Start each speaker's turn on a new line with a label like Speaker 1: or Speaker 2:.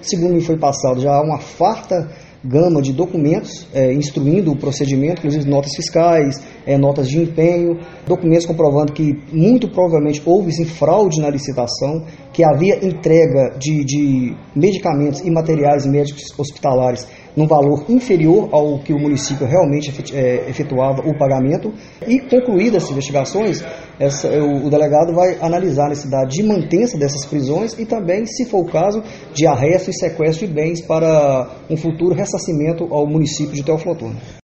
Speaker 1: Segundo me foi passado, já há uma farta gama de documentos instruindo o procedimento, inclusive notas fiscais, notas de empenho, documentos comprovando que muito provavelmente houve sim, fraude na licitação, que havia entrega de medicamentos e materiais médicos hospitalares num valor inferior ao que o município realmente efetuava o pagamento. E concluídas essas investigações, o delegado vai analisar a necessidade de mantença dessas prisões e também, se for o caso, de arresto e sequestro de bens para um futuro ressarcimento ao município de Teófilo Otoni.